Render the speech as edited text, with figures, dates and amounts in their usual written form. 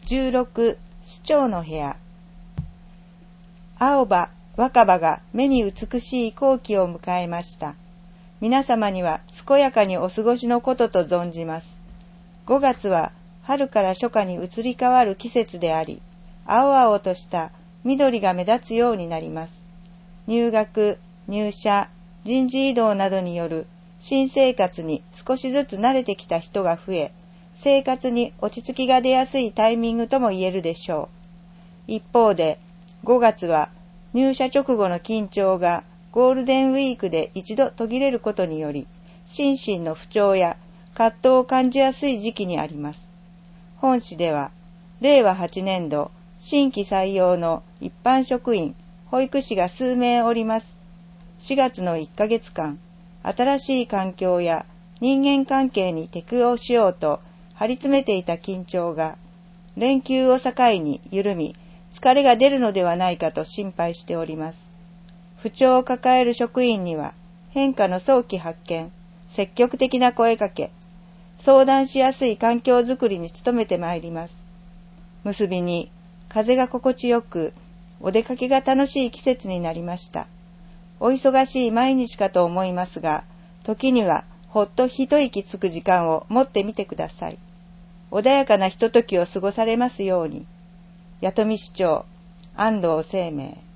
16市長の部屋。青葉若葉が目に美しい好機を迎えました。皆様には健やかにお過ごしのことと存じます。5月は春から初夏に移り変わる季節であり、青々とした緑が目立つようになります。入学、入社、人事異動などによる新生活に少しずつ慣れてきた人が増え、生活に落ち着きが出やすいタイミングとも言えるでしょう。一方で、5月は入社直後の緊張がゴールデンウィークで一度途切れることにより、心身の不調や葛藤を感じやすい時期にあります。本誌では、令和8年度新規採用の一般職員、保育士が数名おります。4月の1ヶ月間、新しい環境や人間関係に適応しようと張り詰めていた緊張が、連休を境に緩み、疲れが出るのではないかと心配しております。不調を抱える職員には、変化の早期発見、積極的な声かけ、相談しやすい環境づくりに努めてまいります。結びに、風が心地よく、お出かけが楽しい季節になりました。お忙しい毎日かと思いますが、時にはほっと一息つく時間を持ってみてください。穏やかなひとときを過ごされますように。弥富市長、安藤生命。